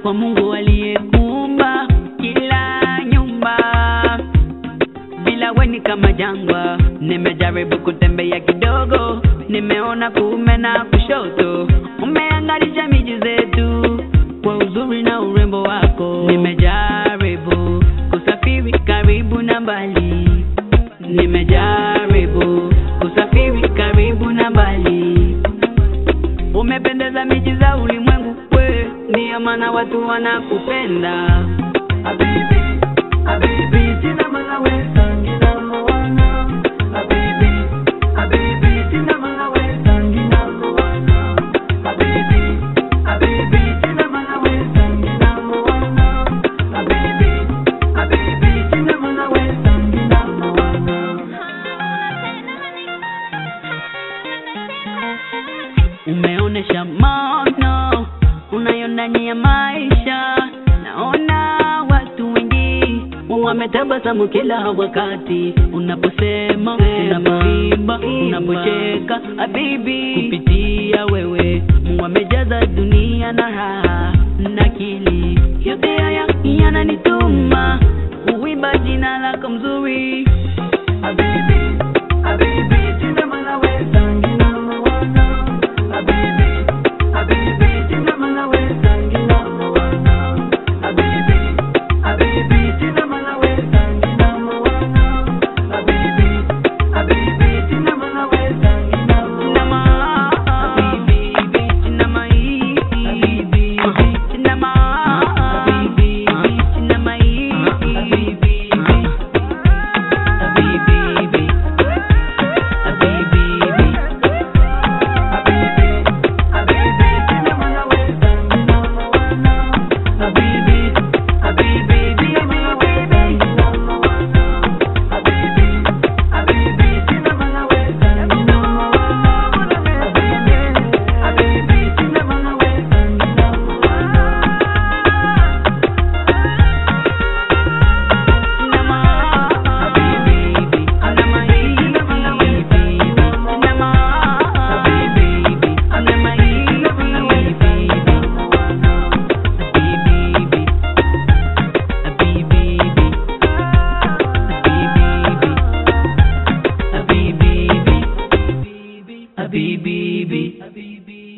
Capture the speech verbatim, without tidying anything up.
kwa Mungu aliyekuumba kila nyumba. Bila wewe ni kama jangwa. Nimejaribu kutembea kidogo, nimeona kuume na kushoto. Umeangalisha miji zetu kwa uzuri na urembo wako. Nimejaribu kusafiri karibu na mbali. Nimejaribu kusafiri karibu na mbali. Umependeza miji za ulimwengu, we ndiyo maana watu wanakupenda. Habibi, habibi, sina maana wewe nina mawana. Habibi, habibi, sina maana wewe nina mawana. Habibi, habibi, sina maana wewe nina mawana. Habibi, habibi, sina maana wewe nina mawana. Umeonesha maono unayo ndani ya maisha. Naona watu wengi wametabasamu kila wakati unaposema, unapoimba, unapocheka. Habibi, kupitia wewe Mungu amejaza dunia na raha na akili. Yote haya yananituma kuimba jina lako mzuri. Habibi, habibi, sina maana wewe nina mawana. Habibi, habibi, sina maana wewe nina mawana. Habibi, habibi, sina maana wewe nina mawana. Habibi, habibi, sina maana wewe nina mawana. Habibi, sina mai. Habibi, sina ma. Habibi, sina mai. Habibi, habibi, Habibi, Habibi, Habibi.